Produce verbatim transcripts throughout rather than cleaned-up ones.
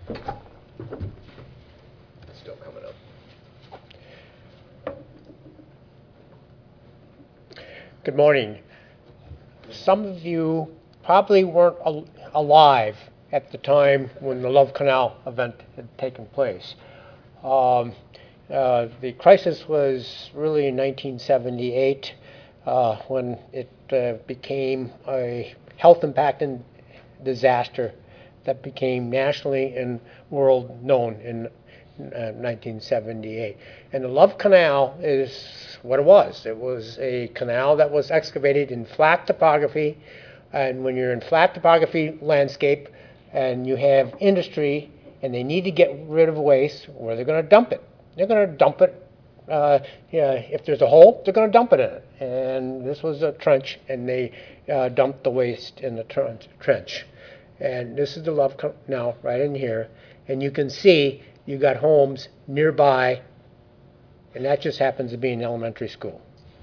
Still coming up. Good morning. Some of you probably weren't al- alive at the time when the Love Canal event had taken place. Um, uh, the crisis was really in nineteen seventy-eight uh, when it uh, became a health impacting disaster that became nationally and world known in uh, nineteen seventy-eight. And the Love Canal is what it was. It was a canal that was excavated in flat topography. And when you're in flat topography landscape and you have industry and they need to get rid of waste, where they're going to dump it. They're going to dump it. Uh, yeah, if there's a hole, they're going to dump it in it. And this was a trench, and they uh, dumped the waste in the trench. And this is the Love Canal right in here. And you can see you got homes nearby, and that just happens to be an elementary school.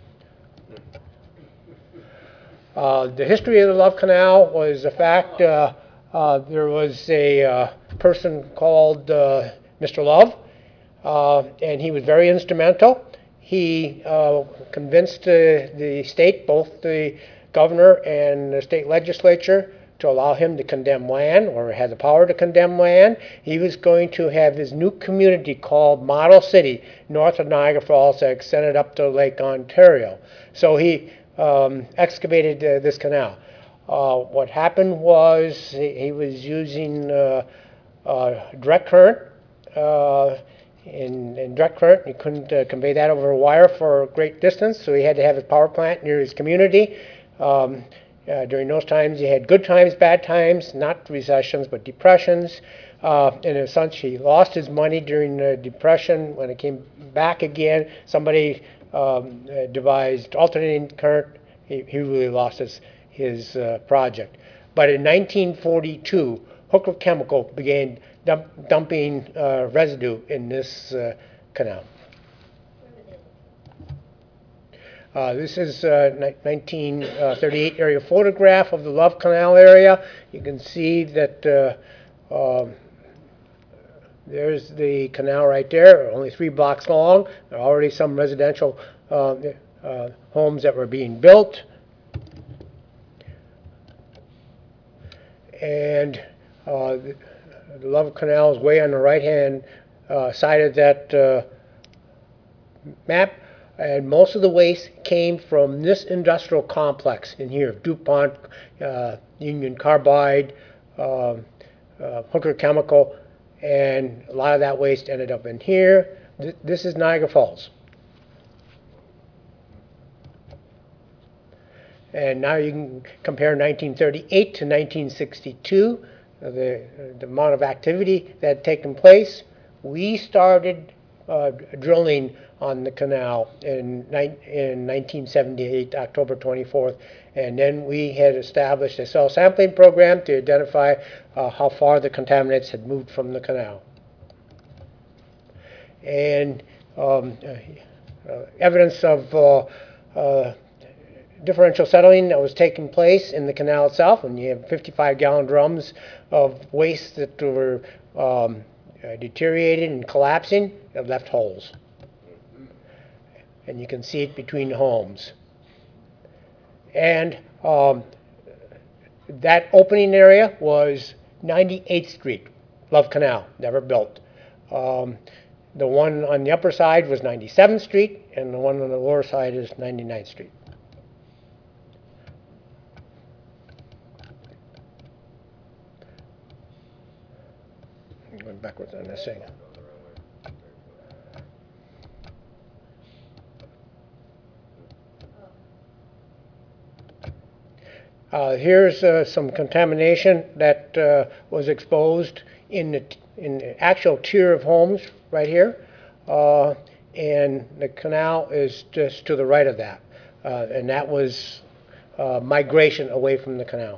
Uh, the history of the Love Canal was the fact uh, uh, there was a uh, person called uh, Mister Love, uh, and he was very instrumental. He uh, convinced uh, the state, both the governor and the state legislature, to allow him to condemn land, or had the power to condemn land. He was going to have his new community called Model City, north of Niagara Falls, that extended up to Lake Ontario. So he um, excavated uh, this canal. Uh, what happened was he, he was using uh, uh, direct current. Uh, in, in direct current, he couldn't uh, convey that over a wire for a great distance, so he had to have his power plant near his community. Um, uh, during those times, he had good times, bad times, not recessions, but depressions. Uh, and in such, he lost his money during the depression. When it came back again, somebody um, uh, devised alternating current. He, he really lost his, his uh, project. But in nineteen forty-two, Hooker Chemical began dump, dumping uh, residue in this uh, canal. Uh, this is a nineteen thirty-eight area photograph of the Love Canal area. You can see that uh, uh, there's the canal right there, only three blocks long. There are already some residential uh, uh, homes that were being built. And uh, the, the Love Canal is way on the right-hand uh, side of that uh, map. And most of the waste came from this industrial complex in here, DuPont, uh, Union Carbide, uh, uh, Hooker Chemical, and a lot of that waste ended up in here. Th this is Niagara Falls. And now you can compare nineteen thirty-eight to nineteen sixty-two, uh, the, the amount of activity that had taken place. We started uh, drilling on the canal in, in nineteen seventy-eight, October twenty-fourth, and then we had established a cell sampling program to identify uh, how far the contaminants had moved from the canal. And um, uh, uh, evidence of uh, uh, differential settling that was taking place in the canal itself, and you have fifty-five gallon drums of waste that were um, uh, deteriorating and collapsing that left holes. And you can see it between the homes. And um, that opening area was ninety-eighth Street, Love Canal, never built. Um, the one on the upper side was ninety-seventh Street, and the one on the lower side is ninety-ninth Street. I'm going backwards on this thing. Uh, here's uh, some contamination that uh, was exposed in the, in the actual tier of homes right here. Uh, and the canal is just to the right of that. Uh, and that was uh, migration away from the canal.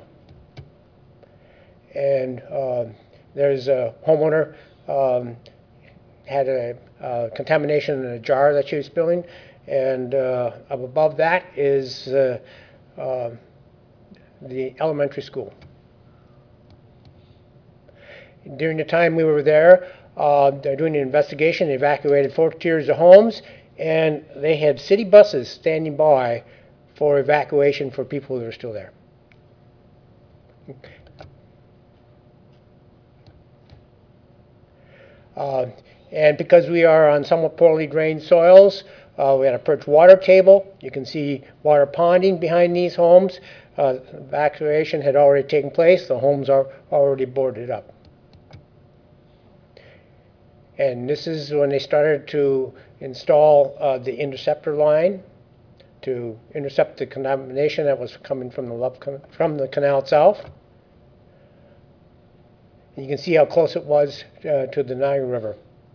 And uh, there's a homeowner um, had a uh, contamination in a jar that she was spilling. And uh, up above that is uh, uh, the elementary school. during the time we were there, uh, they're doing an investigation. They evacuated four tiers of homes, and they had city buses standing by for evacuation for people that are still there. Uh, and because we are on somewhat poorly drained soils, uh, we had a perched water table. You can see water ponding behind these homes. Uh, evacuation had already taken place. The homes are already boarded up. And this is when they started to install uh, the interceptor line to intercept the contamination that was coming from the Love from the canal itself. And you can see how close it was uh, to the Niagara River.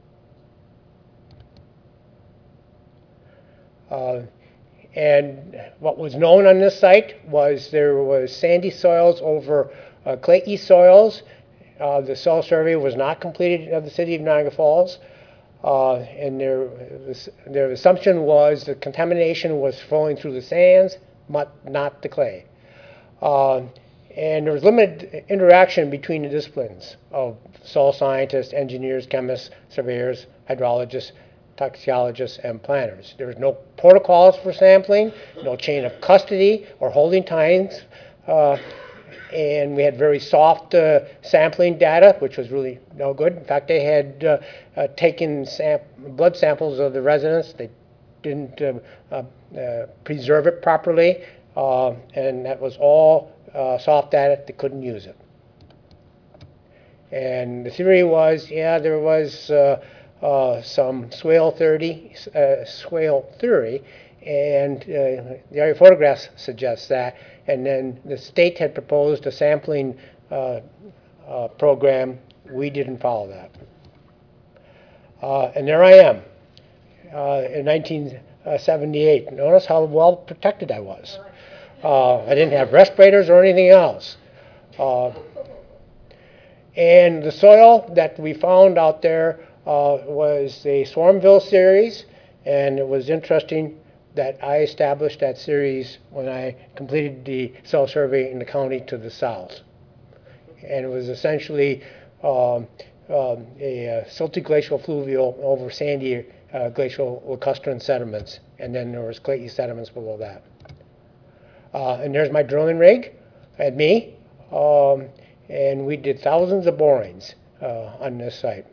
Uh, and what was known on this site was there was sandy soils over uh, clayey soils. Uh, the soil survey was not completed of the city of Niagara Falls. Uh, and their, their assumption was the contamination was flowing through the sands, not, not the clay. Uh, and there was limited interaction between the disciplines of soil scientists, engineers, chemists, surveyors, hydrologists, toxicologists, and planners. There was no protocols for sampling, no chain of custody or holding times. Uh, and we had very soft uh, sampling data, which was really no good. In fact, they had uh, uh, taken sam blood samples of the residents. They didn't uh, uh, uh, preserve it properly, uh, and that was all uh, soft data. They couldn't use it. And the theory was, yeah, there was uh, uh, some swale thirty, uh, swale theory, and uh, the area photographs suggest that. And then the state had proposed a sampling uh, uh, program. We didn't follow that. Uh, and there I am uh, in nineteen seventy-eight. Notice how well protected I was. Uh, I didn't have respirators or anything else. Uh, and the soil that we found out there uh, was a Swarmville series, and it was interesting that I established that series when I completed the soil survey in the county to the south. And it was essentially um, um, a uh, silty glacial fluvial over sandy uh, glacial lacustrine sediments, and then there was clayey sediments below that. Uh, and there's my drilling rig and me, um, and we did thousands of borings uh, on this site.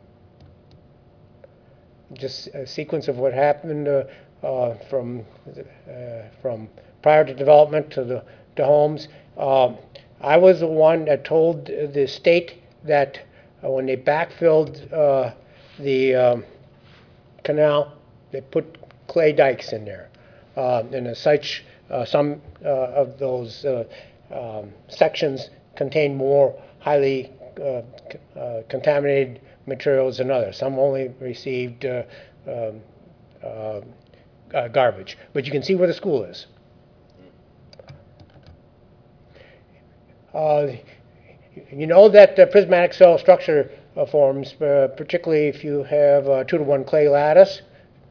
Just a sequence of what happened uh, Uh, from uh, from prior to development to the to homes. Um, I was the one that told the state that uh, when they backfilled uh, the um, canal, they put clay dikes in there, uh, and as such, uh, some uh, of those uh, um, sections contain more highly uh, uh, contaminated materials than others. Some only received uh, um, uh, Uh, garbage, but you can see where the school is. Uh, you know that uh, prismatic cell structure uh, forms, uh, particularly if you have a two to one clay lattice.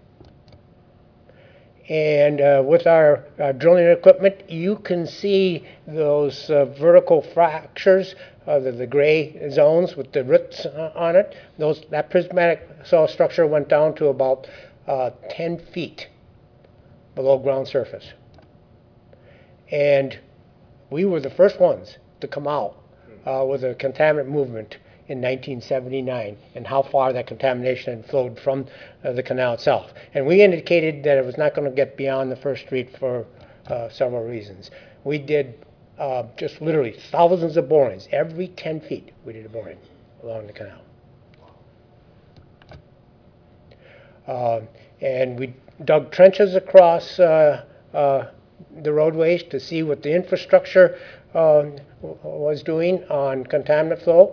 And uh, with our uh, drilling equipment, you can see those uh, vertical fractures, uh, the, the gray zones with the roots uh, on it. Those, that prismatic cell structure went down to about uh, ten feet below ground surface. And we were the first ones to come out uh, with a contaminant movement in nineteen seventy-nine, and how far that contamination had flowed from uh, the canal itself. And we indicated that it was not going to get beyond the first street for uh, several reasons. We did uh, just literally thousands of borings. Every ten feet we did a boring along the canal. Uh, and we dug trenches across uh, uh, the roadways to see what the infrastructure uh, was doing on contaminant flow.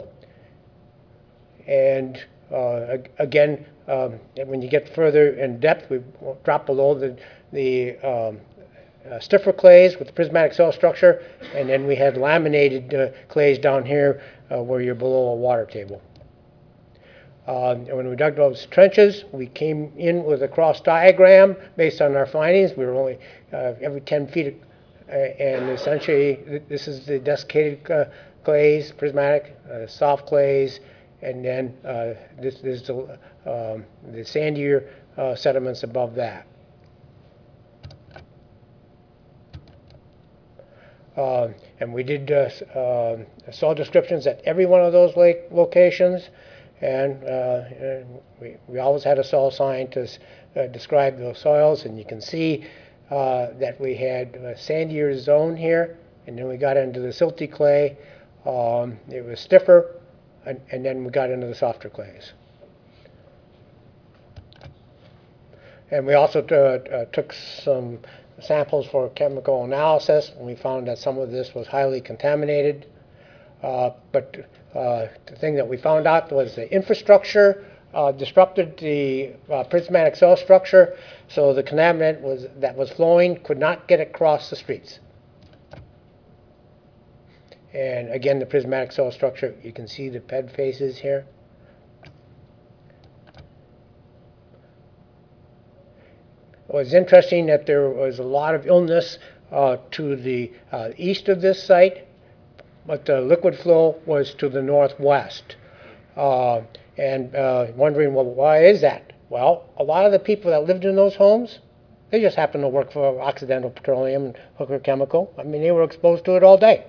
And uh, again, um, when you get further in depth, we drop below the, the um, uh, stiffer clays with the prismatic cell structure, and then we had laminated uh, clays down here uh, where you're below a water table. Uh, and when we dug those trenches, we came in with a cross diagram based on our findings. We were only uh, every ten feet, uh, and essentially this is the desiccated uh, clays, prismatic, uh, soft clays, and then uh, this, this is the, um, the sandier uh, sediments above that. Uh, and we did uh, uh, soil descriptions at every one of those lake locations, and, uh, and we, we always had a soil scientist uh, describe those soils, and you can see uh, that we had a sandier zone here, and then we got into the silty clay. Um, it was stiffer, and, and then we got into the softer clays. And we also uh, took some samples for chemical analysis, and we found that some of this was highly contaminated. Uh, but uh, the thing that we found out was the infrastructure uh, disrupted the uh, prismatic soil structure, so the contaminant was, that was flowing could not get across the streets. And again, the prismatic soil structure, you can see the P E D faces here. It was interesting that there was a lot of illness uh, to the uh, east of this site, but the liquid flow was to the northwest. Uh, and uh, wondering, well, why is that? Well, a lot of the people that lived in those homes, they just happened to work for Occidental Petroleum and Hooker Chemical. I mean, they were exposed to it all day.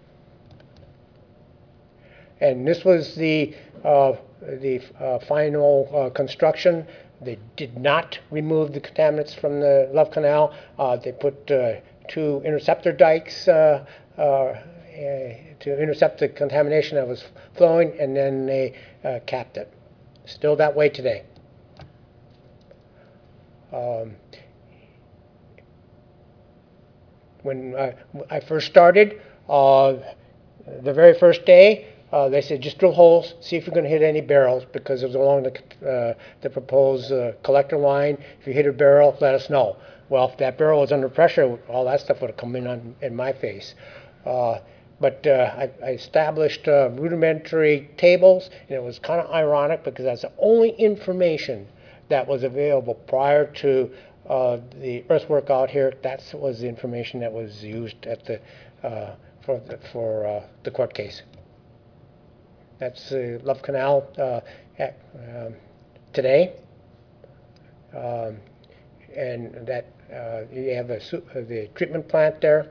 And this was the, uh, the uh, final uh, construction. They did not remove the contaminants from the Love Canal. Uh, they put uh, two interceptor dikes uh, uh, to intercept the contamination that was flowing, and then they uh, capped it. Still that way today. Um, when I, I first started, uh, the very first day, Uh, they said, just drill holes, see if you're going to hit any barrels, because it was along the, uh, the proposed uh, collector line. If you hit a barrel, let us know. Well, if that barrel was under pressure, all that stuff would have come in on, in my face. Uh, but uh, I, I established uh, rudimentary tables, and it was kind of ironic because that's the only information that was available prior to uh, the earthwork out here. That was the information that was used at the, uh, for, the, for uh, the court case. That's the Love Canal uh, at, um, today, um, and that uh, you have a, the treatment plant there.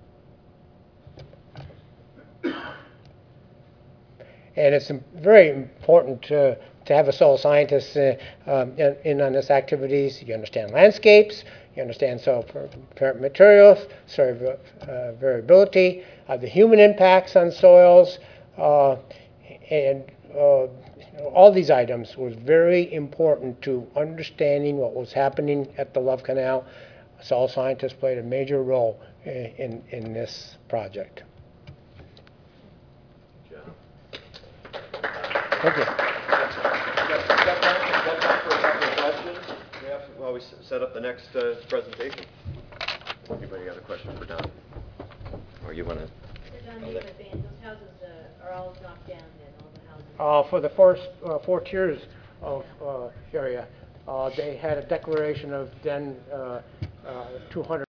And it's very important to, to have a soil scientist uh, um, in, in on this activities. You understand landscapes, you understand soil parent materials, soil uh, variability, uh, the human impacts on soils. Uh, And uh, all these items was very important to understanding what was happening at the Love Canal. Soil scientists played a major role in, in, in this project. Thank you. Got time for a couple of questions while we set up the next uh, presentation? Anybody got a question for Don? Or you want to? So Don, you have a ban. Those houses uh, are all knocked down then, all the houses? Uh, for the first uh, four tiers of uh, area, uh, they had a declaration of then uh, uh, two hundred